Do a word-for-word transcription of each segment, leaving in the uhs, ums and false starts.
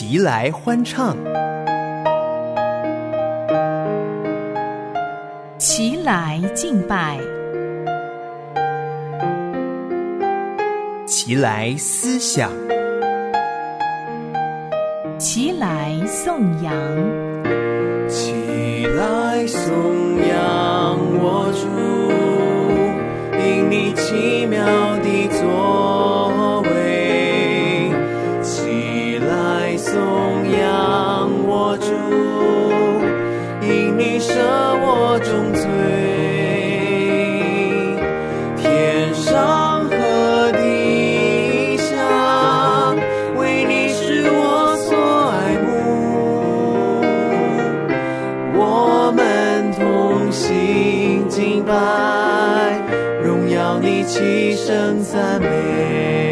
齐来欢唱， 齐来敬拜， 齐来思想， 齐来颂扬， 齐来颂扬我主，因你奇妙的作为。齐来颂扬我主，因你赦我重罪。天上和地下，为你是我所爱慕。我们同心敬拜，荣耀你，齐声赞美。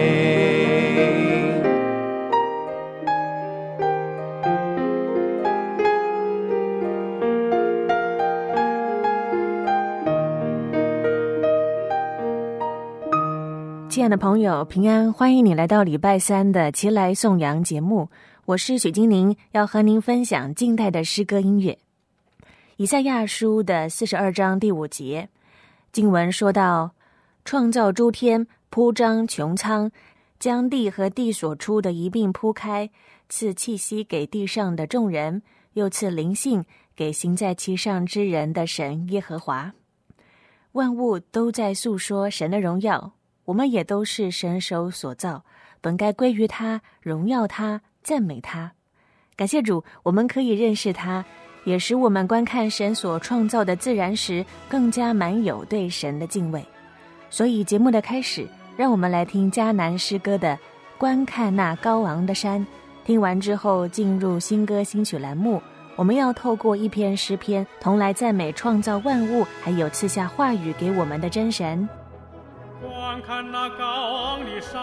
亲爱的朋友，平安，欢迎你来到礼拜三的齐来颂扬节目，我是许金宁，要和您分享近代的诗歌音乐。以赛亚书的四十二章第五节，经文说到，创造诸天，铺张穹苍，将地和地所出的一并铺开，赐气息给地上的众人，又赐灵性给行在其上之人的神耶和华。万物都在诉说神的荣耀，我们也都是神手所造，本该归于他，荣耀他，赞美他。感谢主，我们可以认识他，也使我们观看神所创造的自然时更加满有对神的敬畏。所以节目的开始，让我们来听迦南诗歌的观看那高昂的山。听完之后进入新歌新曲栏目，我们要透过一篇诗篇同来赞美创造万物还有赐下话语给我们的真神。 观看那高昂的山，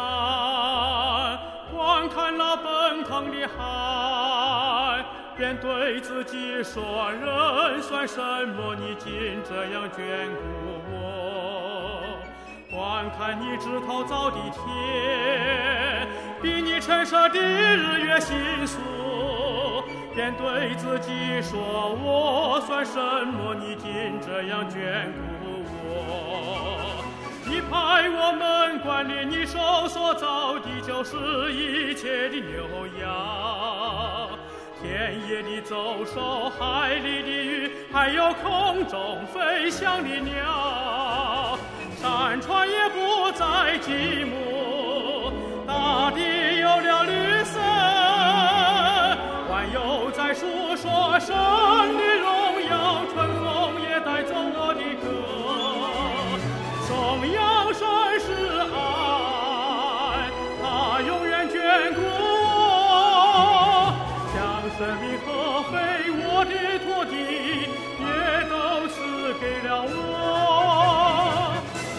观看那奔腾的海，便对自己说，人算什么，你竟这样眷顾我。观看你指头造的天，比你陈设的日月星宿，便对自己说，我算什么，你竟这样眷顾我。你派我们管理你手所造的，就是一切的牛羊，田野的走兽，海里的鱼，还有空中飞翔的鸟。山川也不再寂寞，大地有了绿色，万有在述说神的荣耀，春风也带走我的歌。颂扬神是爱，他永远眷顾我，将生命和肥沃的土地也都赐给了我。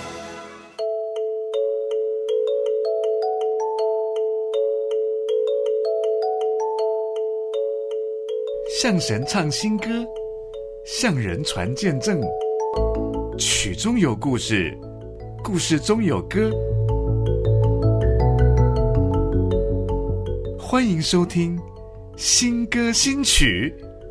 向神唱新歌，向人传见证，曲中有故事，故事中有歌。欢迎收听新歌新曲。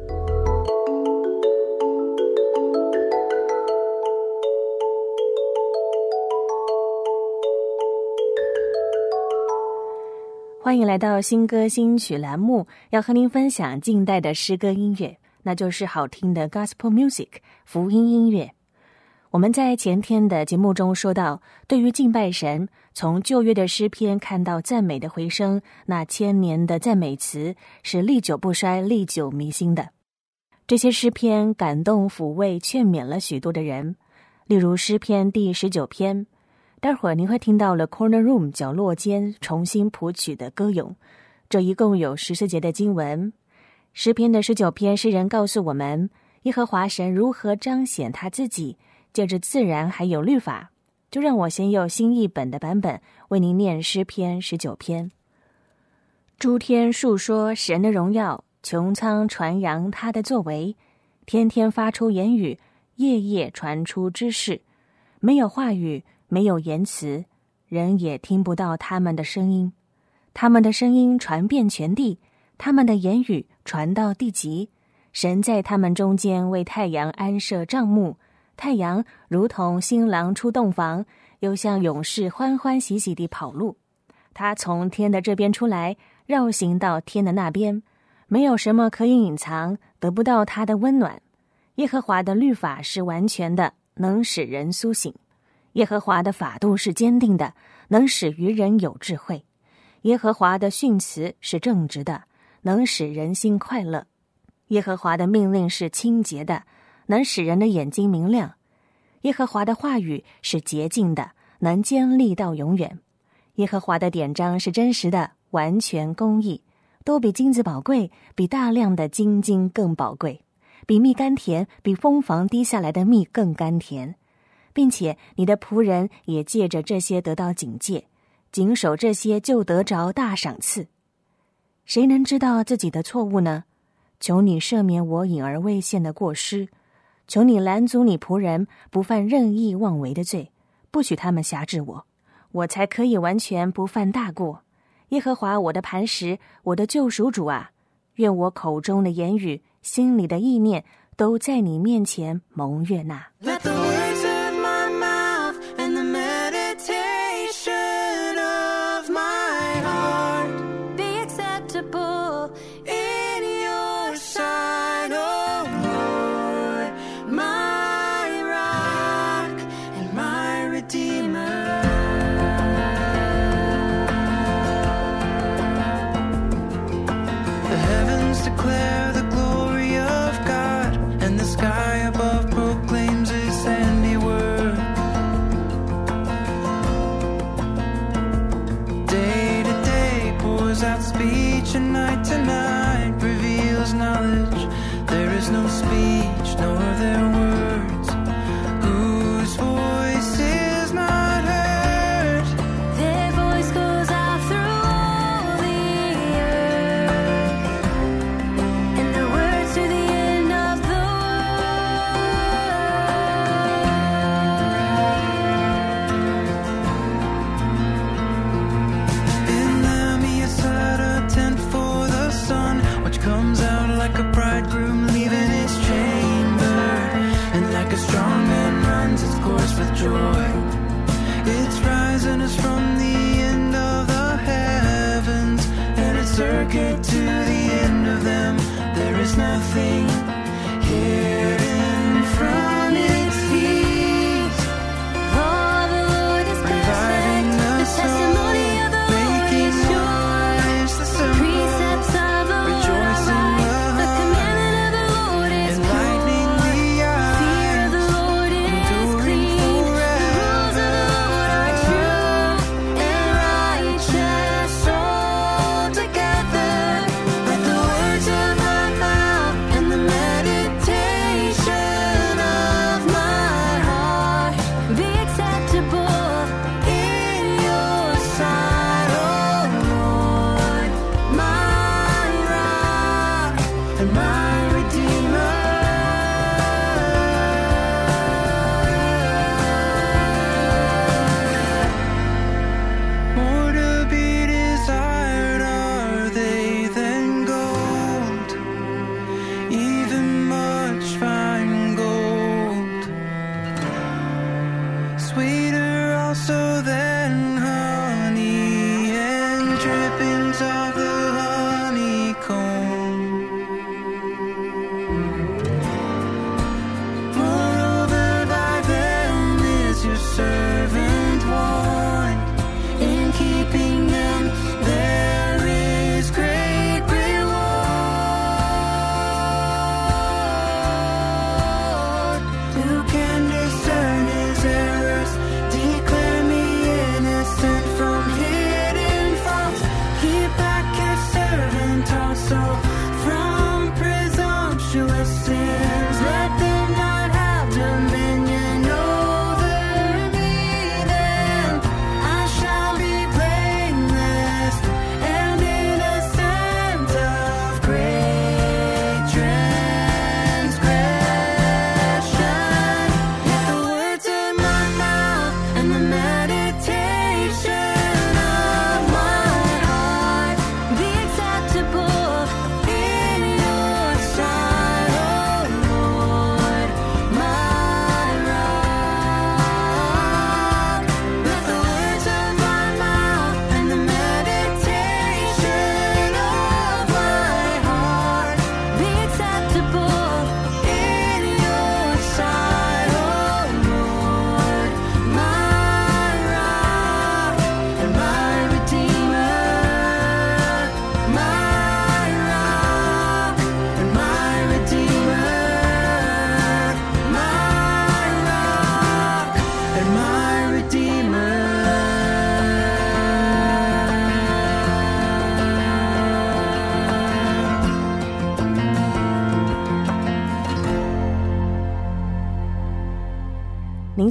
欢迎来到新歌新曲栏目，要和您分享近代的诗歌音乐，那就是好听的 Gospel Music 福音音乐。我们在前天的节目中说到，对于敬拜神，从旧约的诗篇看到赞美的回声，那千年的赞美词是历久不衰，历久弥新的。这些诗篇感动抚慰劝勉了许多的人，例如诗篇第十九篇，待会儿您会听到了 Corner Room 角落间重新谱曲的歌咏，这一共有十四节的经文。诗篇的十九篇，诗人告诉我们耶和华神如何彰显他自己，借着自然还有律法。就让我先用新译本的版本为您念诗篇十九篇。诸天述说神的荣耀，穹苍传扬他的作为，天天发出言语，夜夜传出知识。没有话语，没有言辞，人也听不到他们的声音。他们的声音传遍全地， 他们的言语传到地极，神在他们中间为太阳安设帐幕，太阳如同新郎出洞房，又像勇士欢欢喜喜地跑路。他从天的这边出来，绕行到天的那边，没有什么可以隐藏，得不到他的温暖。耶和华的律法是完全的，能使人苏醒；耶和华的法度是坚定的，能使愚人有智慧；耶和华的训词是正直的，能使人心快乐；耶和华的命令是清洁的，能使人的眼睛明亮；耶和华的话语是洁净的，能坚立到永远；耶和华的典章是真实的，完全公义，都比金子宝贵，比大量的金金更宝贵，比蜜甘甜，比蜂房滴下来的蜜更甘甜。并且你的仆人也借着这些得到警戒，谨守这些就得着大赏赐。谁能知道自己的错误呢？求你赦免我隐而未现的过失，求你拦阻你仆人不犯任意妄为的罪，不许他们辖制我，我才可以完全不犯大过。耶和华我的磐石，我的救赎主啊，愿我口中的言语，心里的意念，都在你面前蒙悦纳。 Let the words of my mouth and the meditation of my heart be acceptable in your sight, oh Lord, my rock and my redeemer. The heavens declare the glory of God, and the sky above proclaims His handiwork. Day to day pours out speech, and night to night reveals knowledge. There is no speech, nor are there words, whose voice is not heard. Their voice goes out through all the earth, and their words to the end of the In them He has set a tent for the sun, which comes out like a bridegroom leaving his chamber, and like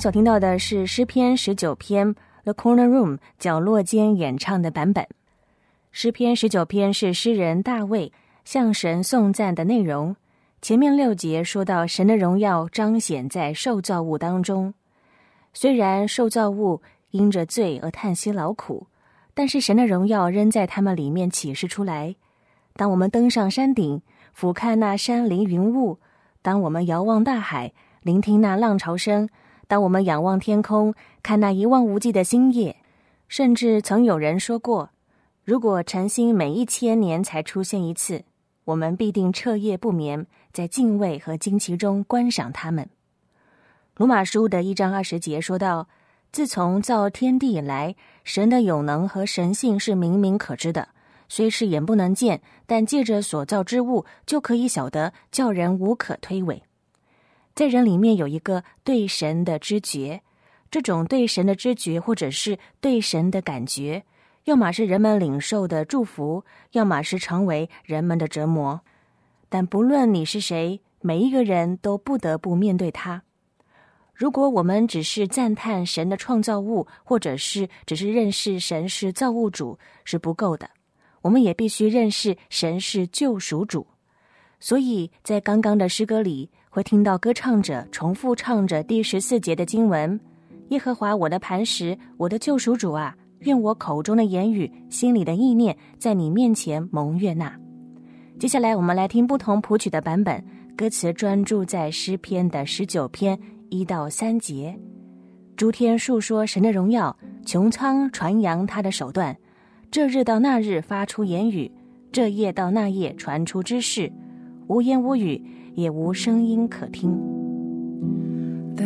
所听到的是诗篇十九篇 The Corner Room 角落间演唱的版本。诗篇十九篇是诗人大卫向神颂赞的内容。前面六节说到神的荣耀彰显在受造物当中，虽然受造物因着罪而叹息劳苦，但是神的荣耀仍在他们里面启示出来。当我们登上山顶，俯瞰那山林云雾，当我们遥望大海，聆听那浪潮声，当我们仰望天空，看那一望无际的星夜，甚至曾有人说过，如果晨星每一千年才出现一次，我们必定彻夜不眠，在敬畏和惊奇中观赏它们。罗马书的一章二十节说到，自从造天地以来，神的有能和神性是明明可知的，虽是眼不能见，但借着所造之物就可以晓得，叫人无可推诿。在人里面有一个对神的知觉，这种对神的知觉或者是对神的感觉，要么是人们领受的祝福，要么是成为人们的折磨。但不论你是谁，每一个人都不得不面对它。如果我们只是赞叹神的创造物，或者是只是认识神是造物主，是不够的。我们也必须认识神是救赎主。所以在刚刚的诗歌里，会听到歌唱者重复唱着第十四节的经文：耶和华我的磐石，我的救赎主啊，愿我口中的言语，心里的意念，在你面前蒙悦纳。接下来我们来听不同谱曲的版本，歌词专注在诗篇的十九篇一到三节。诸天述说神的荣耀，穹苍传扬他的手段。这日到那日发出言语，这夜到那夜传出知识，无言无语，也无声音可听。 The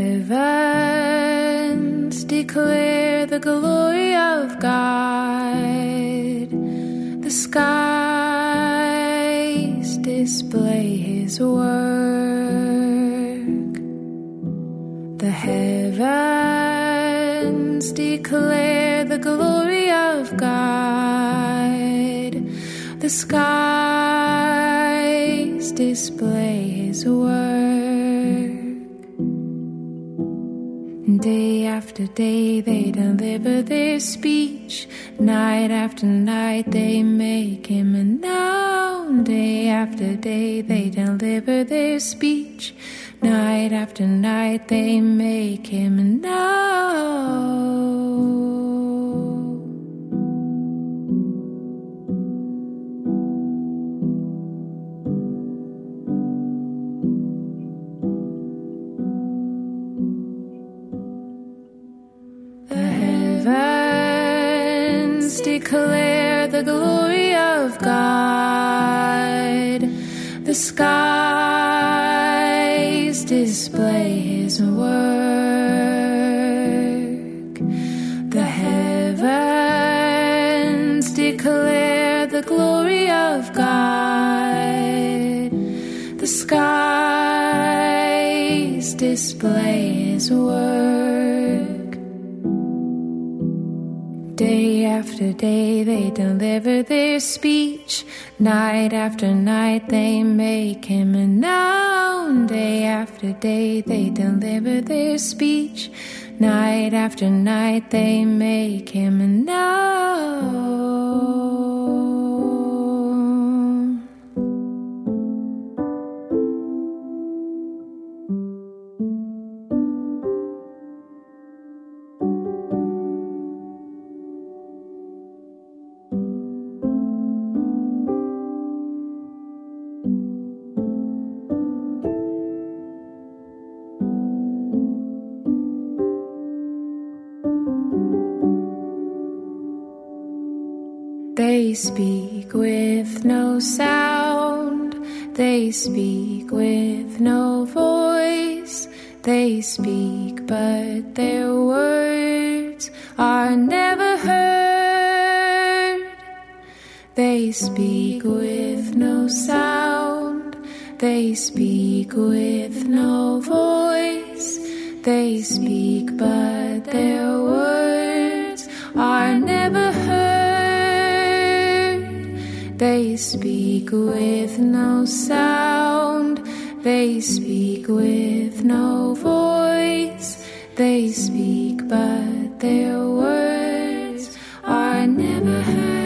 heavens declare the glory of God. The skies display His work. The heavens declare the glory of God. The skies display His work. Day after day they deliver their speech. Night after night they make Him known. Day after day they deliver their speech. Night after night they make Him known. Declare the glory of God. The skies display His work. The heavens declare the glory of God. The skies display His work. Day after day they deliver their speech. Night after night they make Him known. Day after day they deliver their speech. Night after night they make Him known. They speak with no sound. They speak with no voice. They speak, but their words are never heard. They speak with no sound. They speak with no voice. They speak, but their words are never heard. They speak with no sound. They speak with no voice. They speak, but their words are never heard.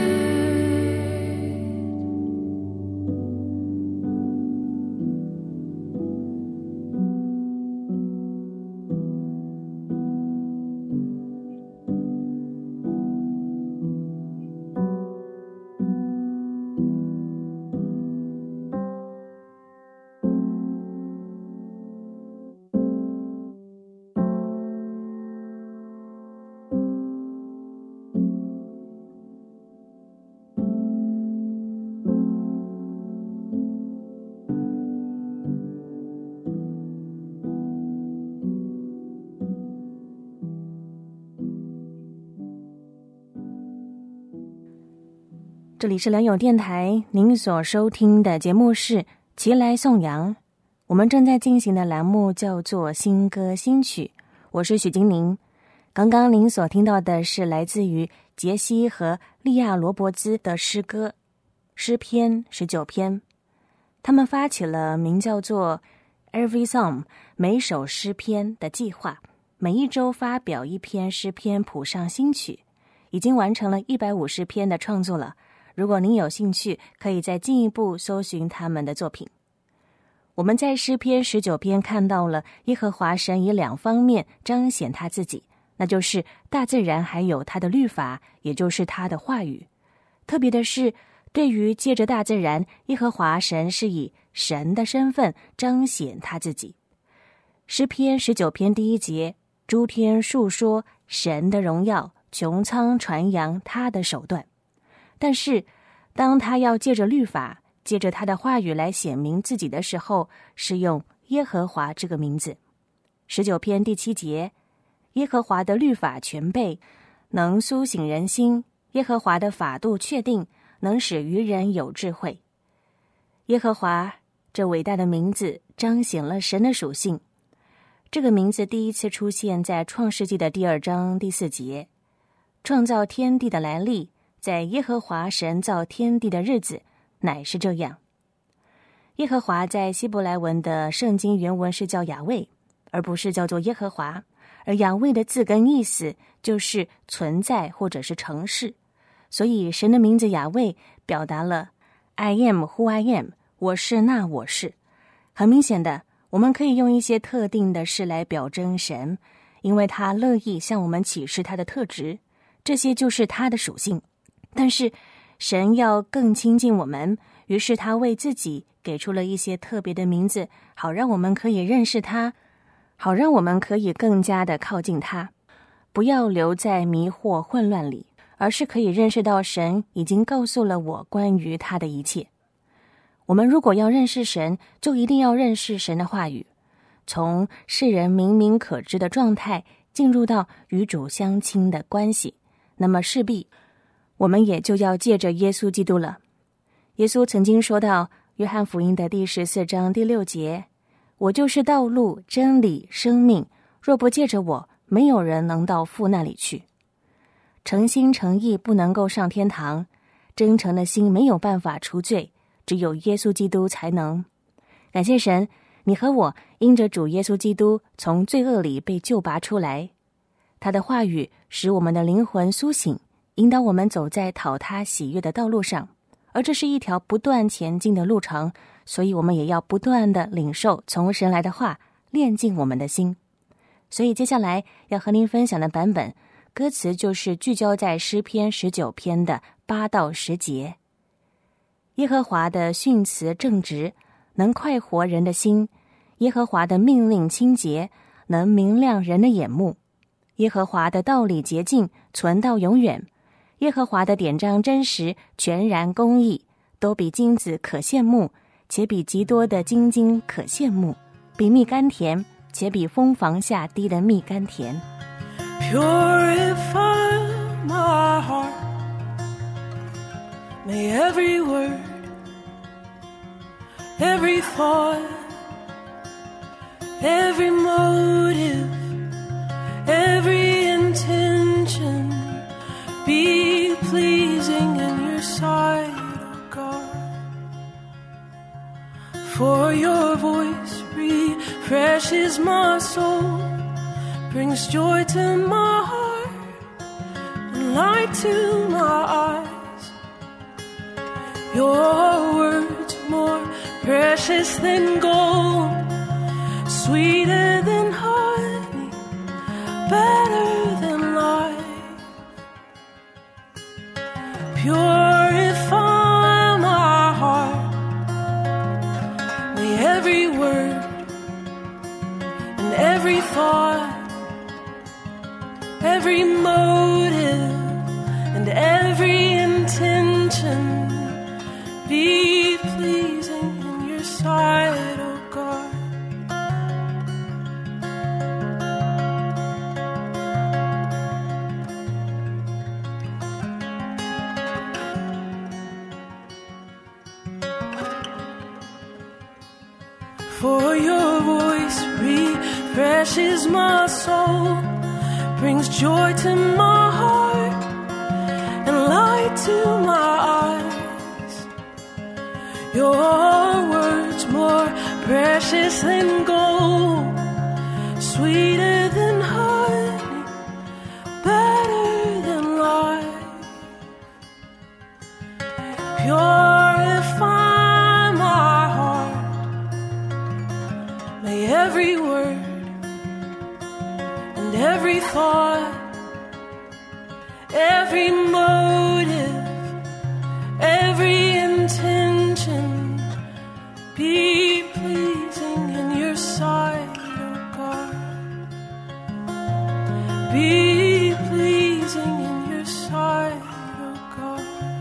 这里是良友电台，您所收听的节目是齐来颂扬。我们正在进行的栏目叫做新歌新曲，我是许金宁。刚刚您所听到的是来自于杰西和利亚罗伯兹的诗歌诗篇十九篇，他们发起了名叫做 Every Psalm 每首诗篇的计划，每一周发表一篇诗篇谱上新曲，已经完成了一百五十篇的创作了。如果您有兴趣，可以再进一步搜寻他们的作品。我们在诗篇十九篇看到了耶和华神以两方面彰显他自己，那就是大自然还有他的律法，也就是他的话语。特别的是，对于借着大自然，耶和华神是以神的身份彰显他自己。诗篇十九篇第一节，诸天述说神的荣耀，穹苍传扬他的手段。但是当他要借着律法，借着他的话语来显明自己的时候，是用耶和华这个名字。十九篇第七节，耶和华的律法全备，能苏醒人心，耶和华的法度确定，能使愚人有智慧。耶和华这伟大的名字彰显了神的属性。这个名字第一次出现在创世纪的第二章第四节，创造天地的来历，在耶和华神造天地的日子，乃是这样。耶和华在希伯来文的圣经原文是叫雅卫，而不是叫做耶和华。而雅卫的字根意思就是存在或者是成事，所以神的名字雅卫表达了 I am who I am， 我是那我是。很明显的，我们可以用一些特定的事来表征神，因为他乐意向我们启示他的特质，这些就是他的属性。但是神要更亲近我们，于是他为自己给出了一些特别的名字，好让我们可以认识他，好让我们可以更加的靠近他，不要留在迷惑混乱里，而是可以认识到神已经告诉了我关于他的一切。我们如果要认识神，就一定要认识神的话语，从世人明明可知的状态进入到与主相亲的关系，那么势必我们也就要借着耶稣基督了。耶稣曾经说到约翰福音的第十四章第六节，我就是道路真理生命，若不借着我，没有人能到父那里去。诚心诚意不能够上天堂，真诚的心没有办法除罪，只有耶稣基督才能。感谢神，你和我因着主耶稣基督从罪恶里被救拔出来，他的话语使我们的灵魂苏醒，引导我们走在讨他喜悦的道路上，而这是一条不断前进的路程，所以我们也要不断的领受从神来的话，炼净我们的心。所以接下来要和您分享的版本，歌词就是聚焦在诗篇十九篇的八到十节。耶和华的训词正直，能快活人的心；耶和华的命令清洁，能明亮人的眼目；耶和华的道理洁净，存到永远；耶和华的典章真实，全然公义，都比金子可羡慕，且比极多的金金可羡慕，比蜜甘甜，且比蜂房下滴的蜜甘甜。 Purify my heart, may every word, every thought, every motive, every intention be pleasing in your sight, oh God. For your voice refreshes my soul, brings joy to my heart and light to my eyes. Your words more precious than gold, sweeter than honey, better than life. Purify my heart. May every word and every thought, every motive and every intention be pleasing in your sight, oh God. For your voice refreshes my soul, brings joy to my heart and light to my eyes. Your words more precious than gold, sweeter than honey, better than life. Purify my heart. May every word and every thought, every motive, every intention be pleasing in your sight, oh God. Be pleasing in your sight, oh God.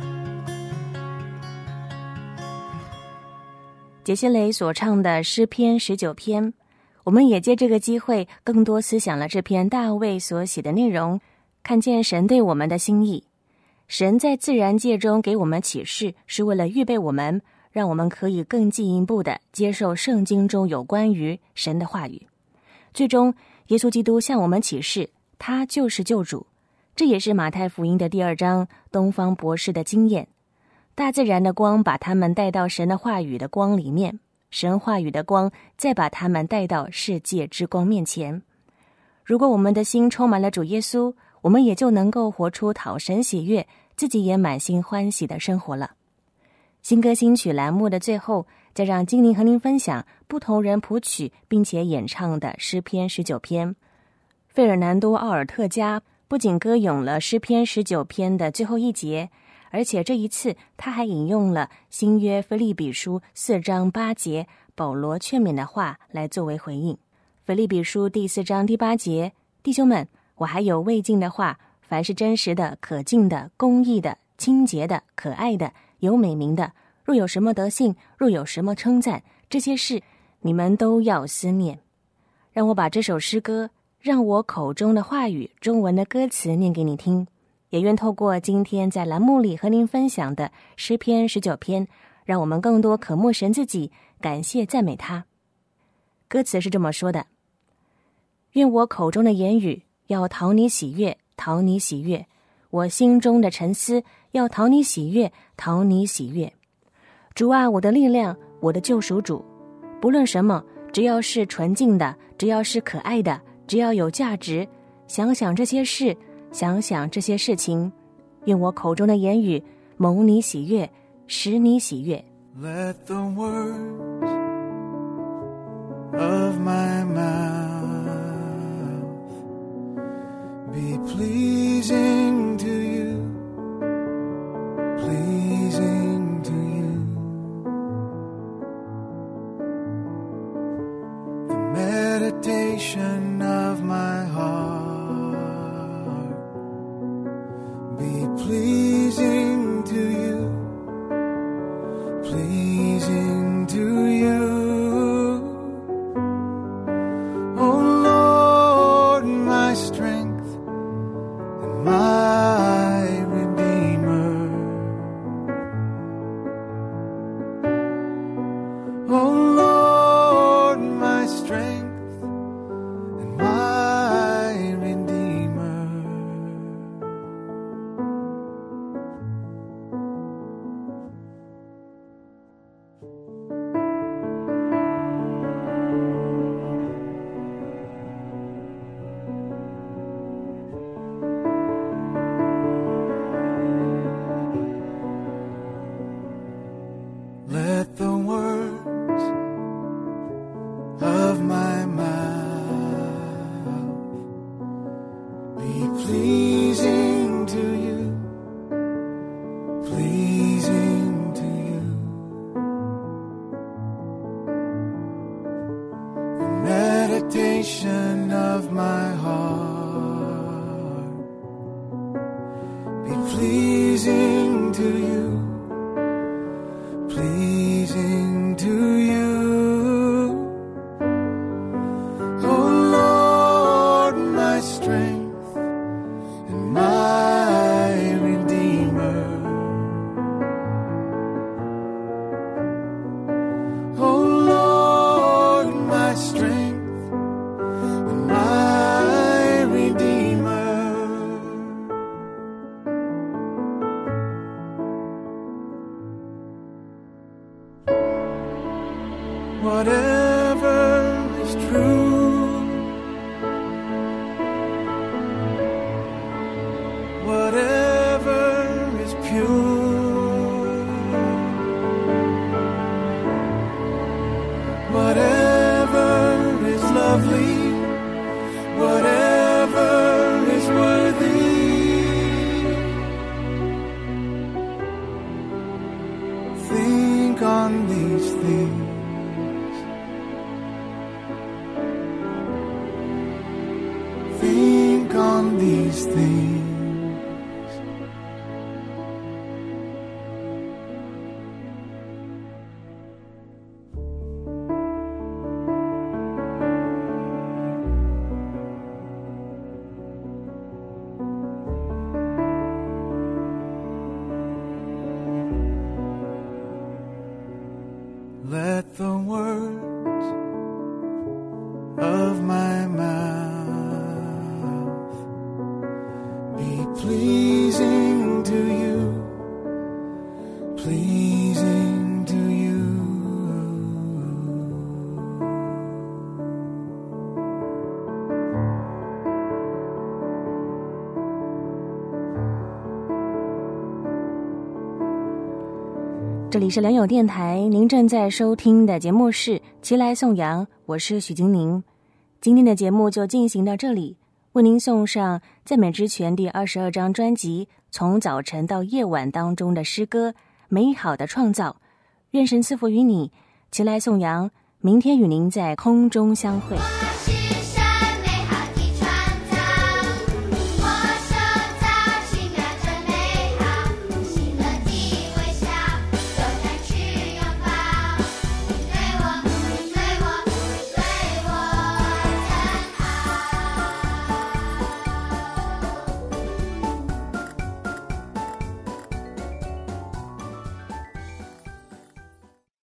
杰西雷所唱的诗篇十九篇，我们也借这个机会更多思想了这篇大卫所写的内容，看见神对我们的心意。神在自然界中给我们启示，是为了预备我们，让我们可以更进一步的接受圣经中有关于神的话语。最终耶稣基督向我们启示他就是救主，这也是马太福音的第二章东方博士的经验。大自然的光把他们带到神的话语的光里面，神话语的光再把他们带到世界之光面前。如果我们的心充满了主耶稣，我们也就能够活出讨神喜悦，自己也满心欢喜的生活了。新歌新曲栏目的最后，再让精灵和您分享不同人谱曲并且演唱的诗篇十九篇。费尔南多·奥尔特加不仅歌咏了诗篇十九篇的最后一节，而且这一次他还引用了新约腓立比书四章八节保罗劝勉的话来作为回应。腓立比书第四章第八节，弟兄们，我还有未尽的话，凡是真实的、可敬的、公义的、清洁的、可爱的、有美名的，若有什么德性，若有什么称赞，这些事你们都要思念。让我把这首诗歌，让我口中的话语，中文的歌词念给你听，也愿透过今天在栏目里和您分享的诗篇十九篇，让我们更多渴慕神自己，感谢赞美他。歌词是这么说的：愿我口中的言语要讨你喜悦，讨你喜悦；我心中的沉思要讨你喜悦，讨你喜悦。主啊，我的力量，我的救赎主，不论什么，只要是纯净的，只要是可爱的，只要有价值，想想这些事，想想这些事情，愿我口中的言语蒙你喜悦，使你喜悦。 Let the words of my mouth be pleasing to you, pleasing to you. The meditation of my heart be pleasing to you, pleasing to you. Oh Lord, my strength and my Redeemer. Oh Lord, my strength and my Redeemer. be pleasing to you, pleasing to you. Oh Lord, my strength and my Redeemer. Oh Lord, my strength and my Redeemer. Whatever is true, whatever is pure, whatever is lovely, whatever is worthy, think on these things. Think on these things. Let the words of my mouth be pleasing to you, pleasing to you. 这里是良友电台，您正在收听的节目是齐来颂扬，我是许金宁。今天的节目就进行到这里，为您送上赞美之泉第二十二张专辑从早晨到夜晚当中的诗歌美好的创造。愿神赐福于你，齐来颂扬，明天与您在空中相会。